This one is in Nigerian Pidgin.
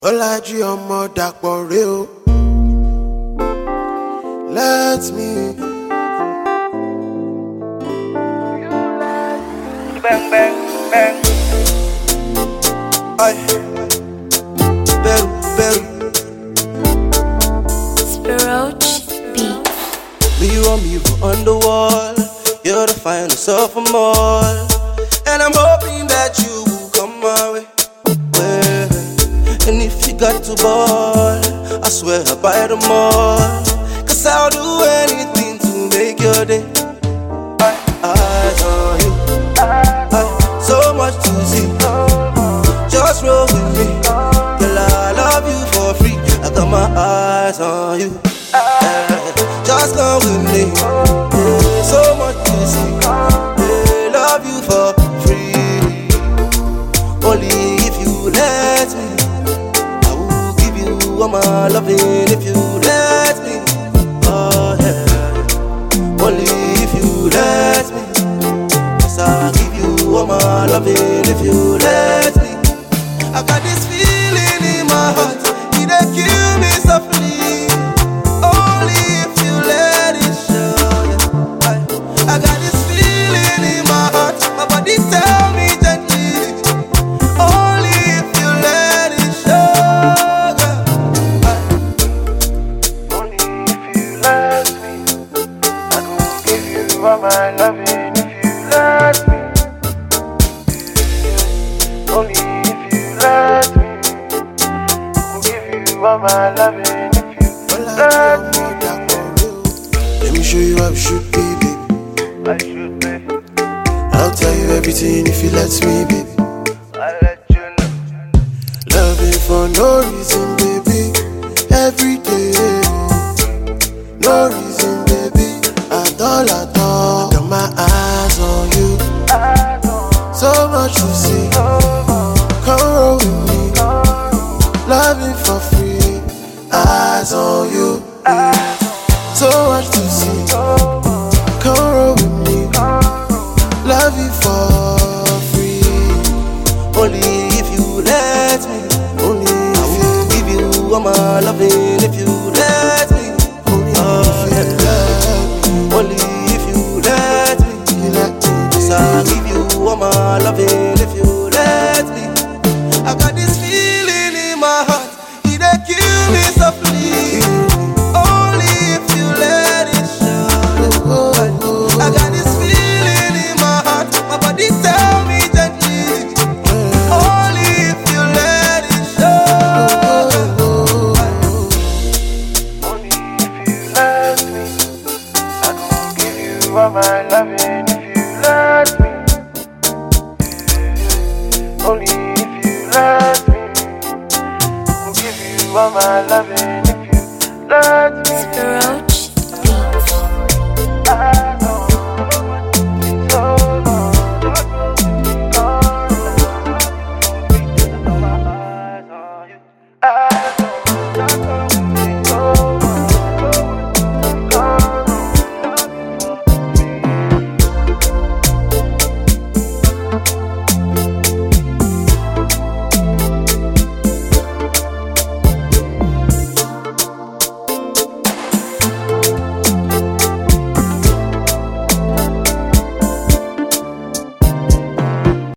Ọlájí ọmọ Dàpọ̀ rè o. Let me. Bang, bang, bang. Ay. Peru, Peru. Spiroach beat. Mirror, mirror on the wall, you're the finest of them all, and I'm hoping that you will come my way. Well, and if you got to ball, I swear I'll buy them all, 'cause I'll do anything to make your day. Eyes on you, so much to see. Just roll with me, girl, I love you for free. I got my eyes on you. Just come with me, yeah, so much to see. Yeah, love you for free. Only if you let me, I will give you all my loving. If you let me, oh yeah. Only if you let me, yes, I'll give you all my loving. If you let me, I got this feeling in my heart, it dey kill me softly. I got this feeling in my heart, my body tell me gently. Only if you let it show, girl. Only if you let me, I gon' give you all my loving. If you let me, only if you let me, I'll give you all my loving. If you let me, let me show you how it should be, baby. I should be. I'll tell you everything if you let me, baby. I'll let you know. Loving for no reason, baby. Every day, no reason, baby. At all, at all. Got my eyes on you. So much to see. Come roll with me. Loving for free. Eyes on you. So much to see. Come roll with me. Love you for free. Only if you let me. Only I if will give you all my loving. If you let me. Only Oh, if you yeah. let me. Only if you let me. You let me, Yes, I'll baby. give you all my loving. If you let me. I got this feeling in my heart, it dey kill me softly. Only if you let it show. I got this feeling in my heart, my body tell me gently. Only if you let it show. Only if you let me, I gon' give you all my loving. If you let me, only if you let me, I'll give you all my loving.